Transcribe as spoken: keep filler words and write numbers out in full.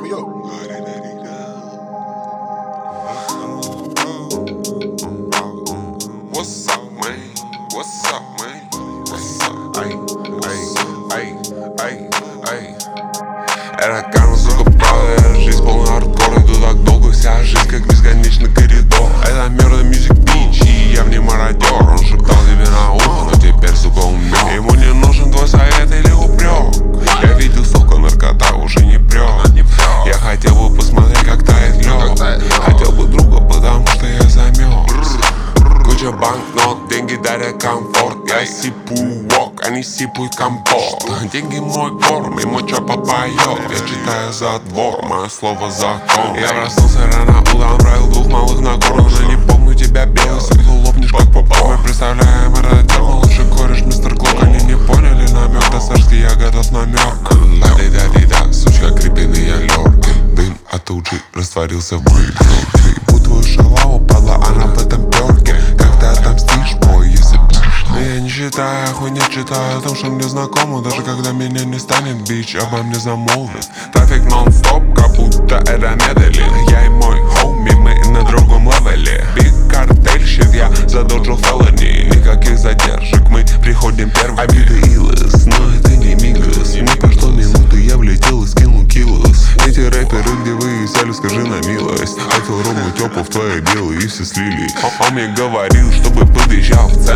me up. What's up, man? What's up, man? What's up? Ай, ай, ай, ай, ай. Это карма, сука, правда, это жизнь полная хардкора. Иду так долго, вся жизнь как бесконечный коридор. Это Murder Music Beach, и я в ней мародер. Он шептал тебе на ухо, но теперь, сука, умер. Ему не нужен твой совет или упрек. Я видел, сука, наркота уже не прет. Я хотел бы посмотреть, как тает лед. Хотел бы друга, потому что я замерз. Куча банкнот, деньги дарят комфорт. Я сипую вок, они сипают компот. Деньги мой корм, и моча попоет. Я читаю за двор, мое слово закон. Я проснулся рано утром, правил двух малых на гору. Уже не помню тебя белый, сыкло лопнешь как попал. Мы представляем этот дел, лучший кореш, мистер Клок. Они не поняли намек, да сарский я готов намек. Ла-ди-да-ди-да, сучка, крепеный я лёрки. Дым от уджи растворился в брызге. Ебу твою шалаву, падла, она в этом перке. Как ты отомстишь, бой, если пишешь? Но я не считаю, хуй не читаю о том, что мне знакомо. Даже когда меня не станет, бич обо мне замолвит. Трафик нон-стоп, как будто это Медellин. Я и мой хоуми, мы на другом левеле. Биг картельщик, я задоджил феллони. Никаких задержек, мы приходим первыми. Обиды илос, но это не мигас. Не прошло минуты, я влетел и скинул килос. Эти рэперы, где вы взяли, скажи на милость. Хотел рому тёпу в твое дело и все слили. Он мне говорил, чтобы подъезжал в центр.